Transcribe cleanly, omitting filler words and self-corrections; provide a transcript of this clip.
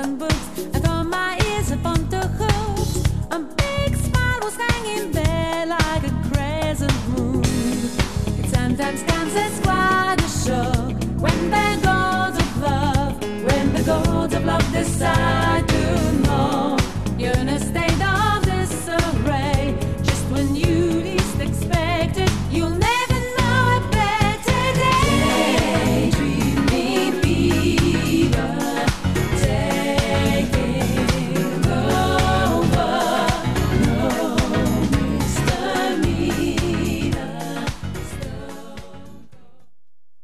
and books. I thought my ears upon the hooks. A big smile was hanging there like a crescent moon. It sometimes comes as quite a shock when the gods of love, when the gods of love decide to know you're gonna stay